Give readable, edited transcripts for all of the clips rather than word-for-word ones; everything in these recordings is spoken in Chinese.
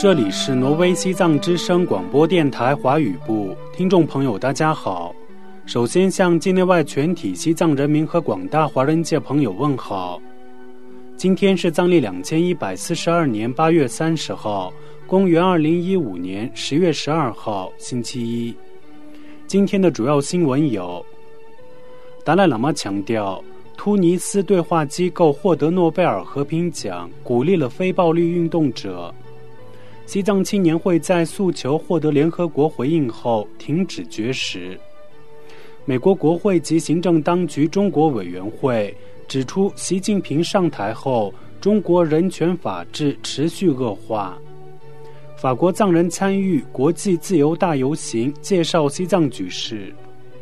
这里是挪威西藏之声广播电台华语部，听众朋友大家好。首先向境内外全体西藏人民和广大华人界朋友问好。今天是藏历2142年8月30号，公元2015年10月12号，星期一。今天的主要新闻有：达赖喇嘛强调，突尼斯对话机构获得诺贝尔和平奖，鼓励了非暴力运动者。西藏青年会在诉求获得联合国回应后停止绝食。美国国会及行政当局中国委员会指出，习近平上台后，中国人权法治持续恶化。法国藏人参与国际自由大游行，介绍西藏局势。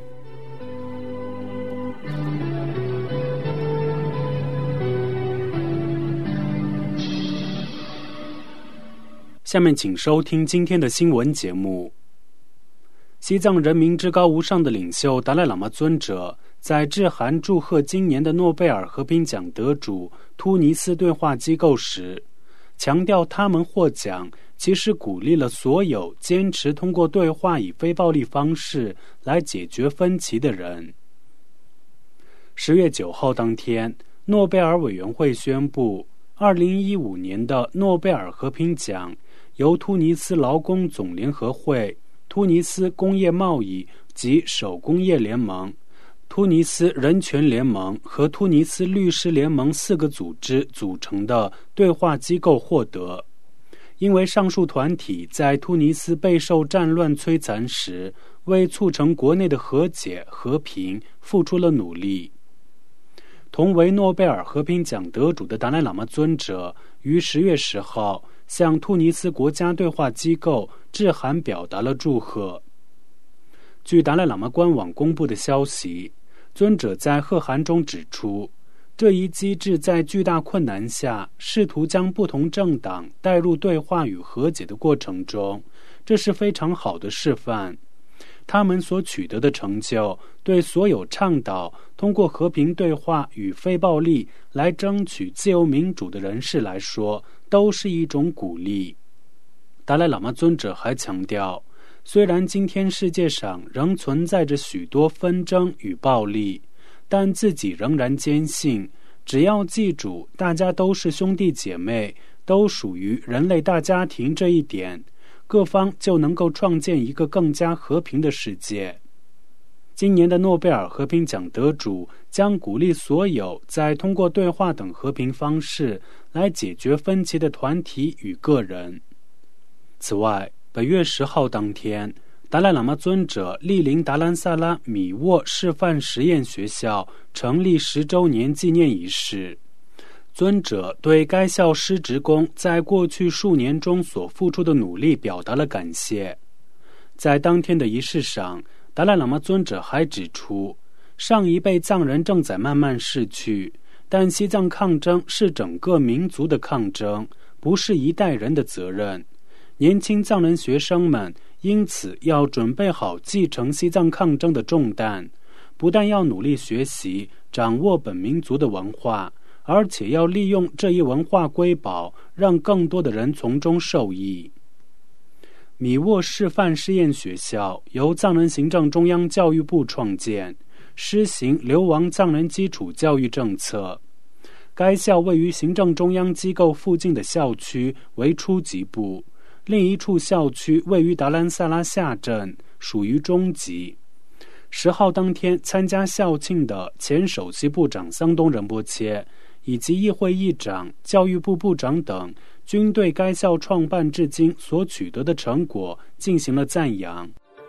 下面请收听今天的新闻节目。西藏人民至高无上的领袖达赖喇嘛尊者在致函祝贺今年的诺贝尔和平奖得主突尼斯对话机构时，强调他们获奖其实鼓励了所有坚持通过对话以非暴力方式来解决分歧的人。10月9号当天，诺贝尔委员会宣布2015年的诺贝尔和平奖由突尼斯劳工总联合会、突尼斯工业贸易及手工业联盟、突尼斯人权联盟和突尼斯律师联盟4个组织组成的对话机构获得。因为上述团体在突尼斯备受战乱摧残时，为促成国内的和解和平付出了努力。同为诺贝尔和平奖得主的达赖喇嘛尊者于10月10号向突尼斯国家对话机构致函表达了祝贺。据达赖喇嘛官网公布的消息，尊者在贺函中指出，这一机制在巨大困难下试图将不同政党带入对话与和解的过程中，这是非常好的示范。他们所取得的成就，对所有倡导通过和平对话与非暴力来争取自由民主的人士来说，都是一种鼓励。达赖喇嘛尊者还强调，虽然今天世界上仍存在着许多纷争与暴力，但自己仍然坚信，只要记住大家都是兄弟姐妹，都属于人类大家庭这一点，各方就能够创建一个更加和平的世界。今年的诺贝尔和平奖得主将鼓励所有在通过对话等和平方式来解决分歧的团体与个人。此外，本月10号当天，达赖喇嘛尊者莅临达兰萨拉米沃示范实验学校成立10周年纪念仪式。尊者对该校师职工在过去数年中所付出的努力表达了感谢。在当天的仪式上，达赖喇嘛尊者还指出，上一辈藏人正在慢慢逝去，但西藏抗争是整个民族的抗争，不是一代人的责任。年轻藏人学生们因此要准备好继承西藏抗争的重担，不但要努力学习掌握本民族的文化，而且要利用这一文化瑰宝，让更多的人从中受益。米沃示范实验学校由藏人行政中央教育部创建，施行流亡藏人基础教育政策。该校位于行政中央机构附近的校区为初级部，另一处校区位于达兰萨拉下镇，属于中级。10号当天参加校庆的前首席部长桑东仁波切以及议会议长、教育部部长等均对该校创办至今所取得的成果进行了赞扬。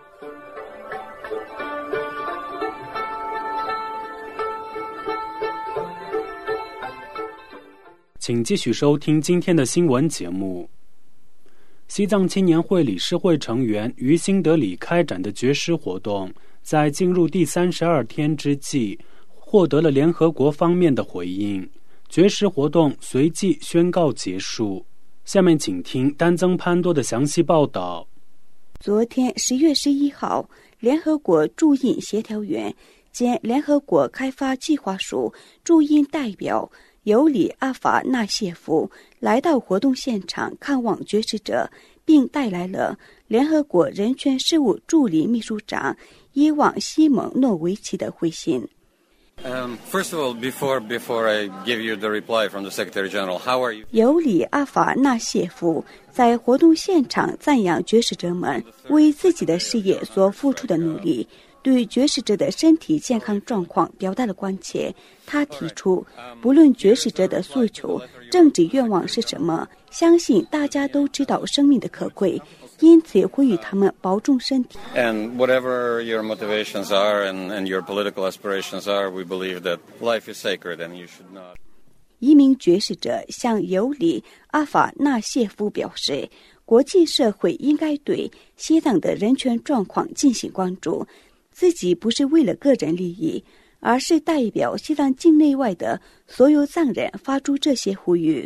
请继续收听今天的新闻节目。西藏青年会理事会成员于新德里开展的绝食活动，在进入第32天之际，获得了联合国方面的回应。绝食活动随即宣告结束。下面请听丹增潘多的详细报道。 昨天10月11号，联合国驻印协调员兼联合国开发计划署驻印代表尤里阿法纳谢夫来到活动现场看望绝食者，并带来了联合国人权事务助理秘书长伊旺西蒙诺维奇的回信。 First of all, before I give you the reply from the Secretary General, how are you? 尤里阿法纳谢夫在活动现场赞扬绝食者们为自己的事业所付出的努力，对绝食者的身体健康状况表达了关切。他提出，不论绝食者的诉求、政治愿望是什么，相信大家都知道生命的可贵，因此呼吁他们保重身体。 And whatever your motivations are and your political aspirations are, we believe that life is sacred and you should not. 一名绝食者向尤里阿法纳谢夫表示，国际社会应该对西藏的人权状况进行关注，自己不是为了个人利益，而是代表西藏境内外的所有藏人发出这些呼吁。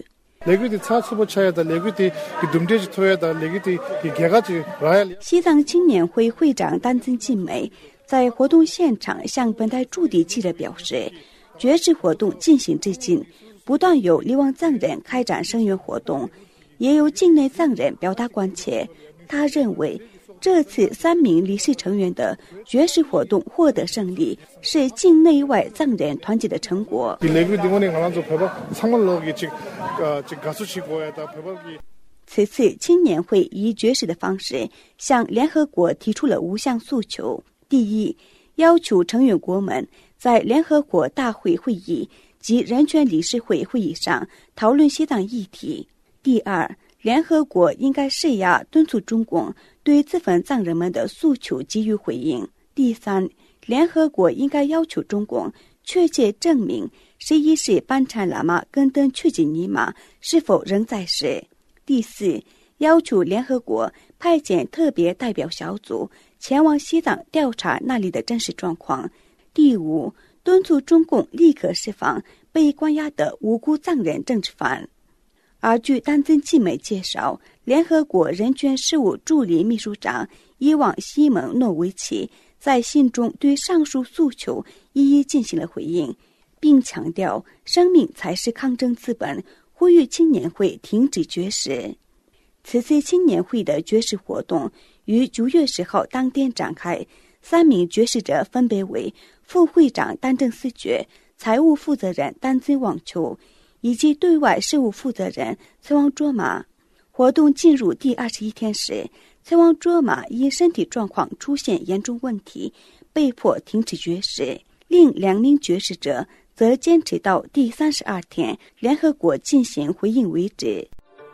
西藏青年会会长丹增进美在活动现场向本台驻地记者表示，绝食活动进行至今，不断有流亡藏人开展声援活动，也有境内藏人表达关切。他认为这次3名理事成员的绝食活动获得胜利，是境内外藏人团结的成果。此次青年会以绝食的方式向联合国提出了5项诉求。第一，要求成员国们在联合国大会会议及人权理事会会议上讨论西藏议题。第二，联合国应该施压敦促中共对自焚藏人们的诉求给予回应。第三，联合国应该要求中共确切证明11世班禅喇嘛根登确吉尼玛是否仍在世。第四，要求联合国派遣特别代表小组前往西藏调查那里的真实状况。第五，敦促中共立刻释放被关押的无辜藏人政治犯。而据丹增纪美介绍，联合国人权事务助理秘书长伊旺西蒙诺维奇在信中对上述诉求一一进行了回应，并强调生命才是抗争资本，呼吁青年会停止绝食。此次青年会的绝食活动于9月10号当天展开，3名绝食者分别为副会长丹正思觉、财务负责人丹增旺秋以及对外事务负责人崔旺卓玛。活动进入第21天时，崔旺卓玛因身体状况出现严重问题，被迫停止绝食，另2名绝食者则坚持到第32天联合国进行回应为止。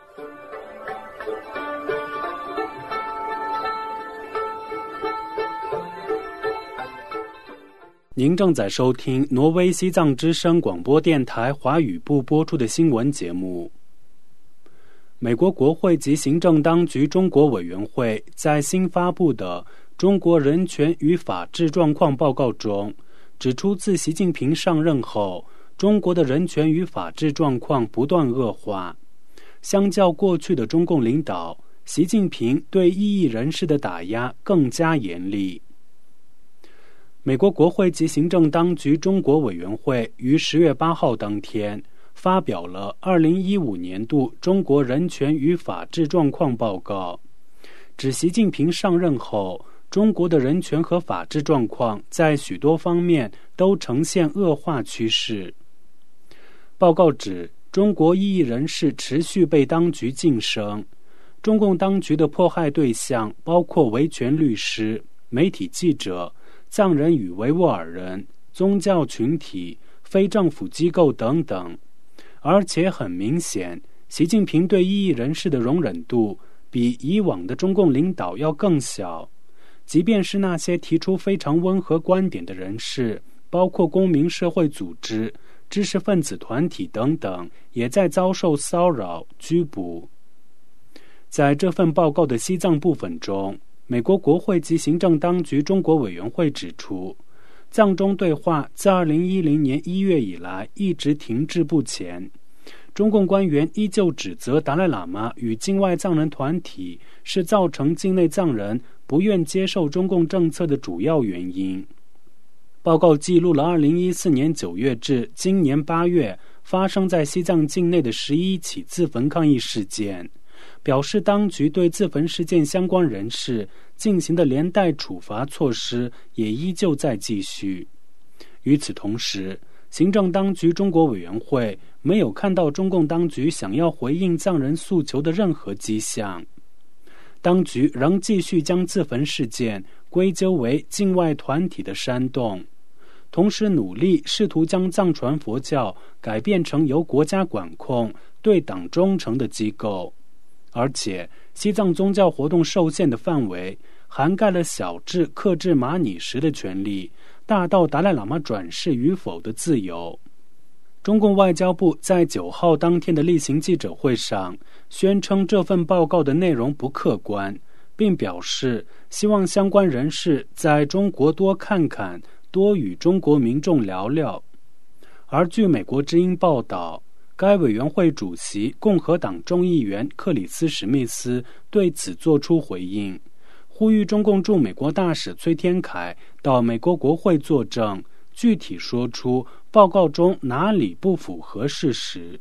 您正在收听挪威西藏之声广播电台华语部播出的新闻节目。美国国会及行政当局中国委员会在新发布的中国人权与法治状况报告中指出，自习近平上任后，中国的人权与法治状况不断恶化。相较过去的中共领导，习近平对异议人士的打压更加严厉。美国国会及行政当局中国委员会于10月8号当天发表了2015年度中国人权与法治状况报告，指习近平上任后，中国的人权和法治状况在许多方面都呈现恶化趋势。报告指，中国异议人士持续被当局晋升，中共当局的迫害对象包括维权律师、媒体记者、藏人与维吾尔人、宗教群体、非政府机构等等。而且很明显，习近平对异议人士的容忍度比以往的中共领导要更小。即便是那些提出非常温和观点的人士，包括公民社会组织、知识分子团体等等，也在遭受骚扰、拘捕。在这份报告的西藏部分中，美国国会及行政当局中国委员会指出，藏中对话自2010年1月以来一直停滞不前。中共官员依旧指责达赖喇嘛与境外藏人团体是造成境内藏人不愿接受中共政策的主要原因。报告记录了2014年9月至今年8月发生在西藏境内的11起自焚抗议事件，表示当局对自焚事件相关人士进行的连带处罚措施也依旧在继续。与此同时，行政当局中国委员会没有看到中共当局想要回应藏人诉求的任何迹象，当局仍继续将自焚事件归咎为境外团体的煽动，同时努力试图将藏传佛教改变成由国家管控、对党忠诚的机构，而且西藏宗教活动受限的范围涵盖了小至克制玛尼石的权利，大到达赖喇嘛转世与否的自由。中共外交部在9号当天的例行记者会上宣称这份报告的内容不客观，并表示希望相关人士在中国多看看，多与中国民众聊聊。而据美国之音报道，该委员会主席共和党众议员克里斯·史密斯对此作出回应，呼吁中共驻美国大使崔天凯到美国国会作证，具体说出报告中哪里不符合事实。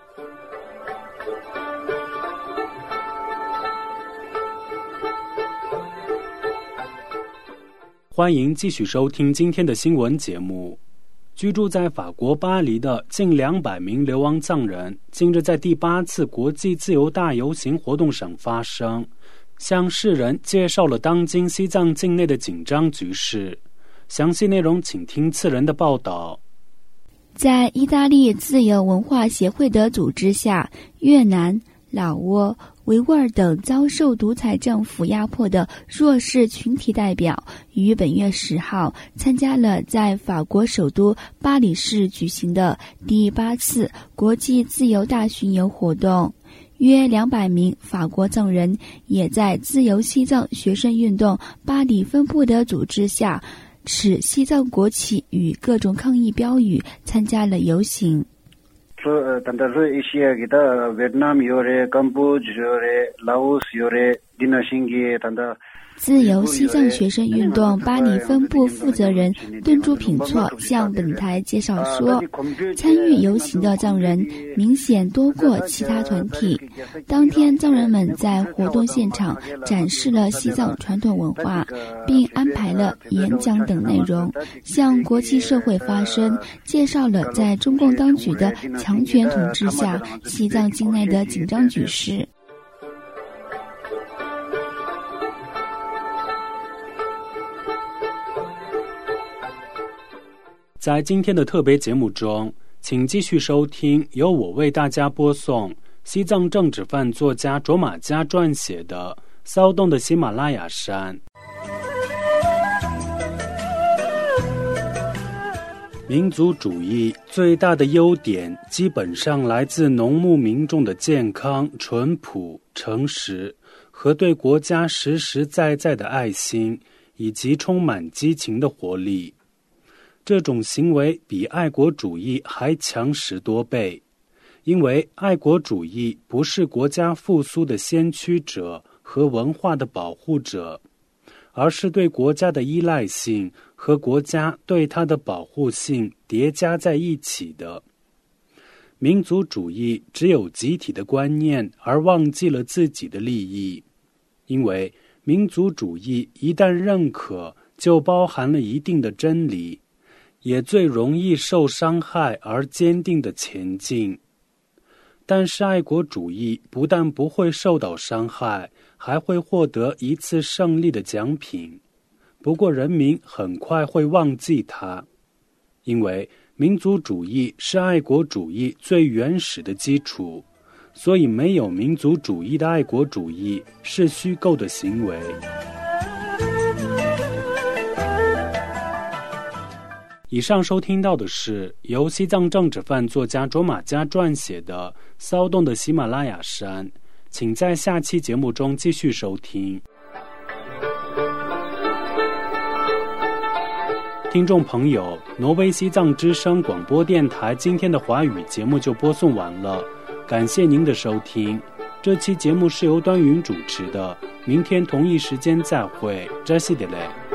欢迎继续收听今天的新闻节目。居住在法国巴黎的近200名流亡藏人，近日在第8次国际自由大游行活动上发声，向世人介绍了当今西藏境内的紧张局势。详细内容请听次人的报道。 在意大利自由文化协会的组织下，越南、老挝、维吾尔等遭受独裁政府压迫的弱势群体代表于本月10号参加了在法国首都巴黎市举行的第8次国际自由大巡游活动。约200名法国藏人也在自由西藏学生运动巴黎分部的组织下，持西藏国旗与各种抗议标语参加了游行。自由西藏学生运动巴黎分部负责人顿珠品措向本台介绍说，参与游行的藏人明显多过其他团体。当天藏人们在活动现场展示了西藏传统文化，并安排了演讲等内容，向国际社会发声，介绍了在中共当局的强权统治下西藏境内的紧张局势。 在今天的特别节目中，请继续收听由我为大家播送西藏政治犯作家卓玛嘉撰写的《骚动的喜马拉雅山》。民族主义最大的优点基本上来自农牧民众的健康、淳朴、诚实和对国家实实在在的爱心，以及充满激情的活力。这种行为比爱国主义还强10多倍，因为爱国主义不是国家复苏的先驱者和文化的保护者，而是对国家的依赖性和国家对它的保护性叠加在一起的。民族主义只有集体的观念，而忘记了自己的利益，因为民族主义一旦认可，就包含了一定的真理，也最容易受伤害而坚定的前进。但是爱国主义不但不会受到伤害，还会获得一次胜利的奖品。不过人民很快会忘记它，因为民族主义是爱国主义最原始的基础，所以没有民族主义的爱国主义是虚构的行为。以上收听到的是由西藏政治犯作家卓玛嘉撰写的《骚动的喜马拉雅山》，请在下期节目中继续收听。听众朋友，挪威西藏之声广播电台今天的华语节目就播送完了，感谢您的收听。这期节目是由端云主持的，明天同一时间再会，扎西德勒。